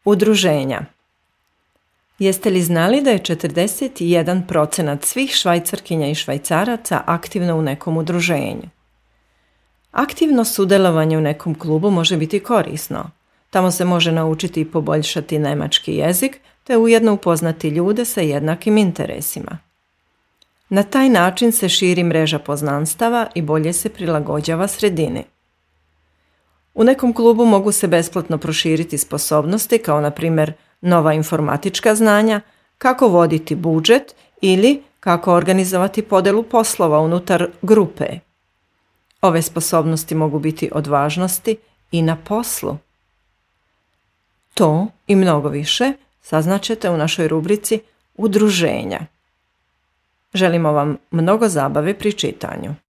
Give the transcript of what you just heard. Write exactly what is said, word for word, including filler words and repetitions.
Udruženja. Jeste li znali da je četrdeset jedan procenat svih Švajcarkinja i Švajcaraca aktivno u nekom udruženju? Aktivno sudjelovanje u nekom klubu može biti korisno. Tamo se može naučiti i poboljšati nemački jezik, te ujedno upoznati ljude sa jednakim interesima. Na taj način se širi mreža poznanstava i bolje se prilagođava sredini. U nekom klubu mogu se besplatno proširiti sposobnosti kao na primjer nova informatička znanja, kako voditi budžet ili kako organizovati podelu poslova unutar grupe. Ove sposobnosti mogu biti od važnosti i na poslu. To i mnogo više saznaćete u našoj rubrici Udruženja. Želimo vam mnogo zabave pri čitanju.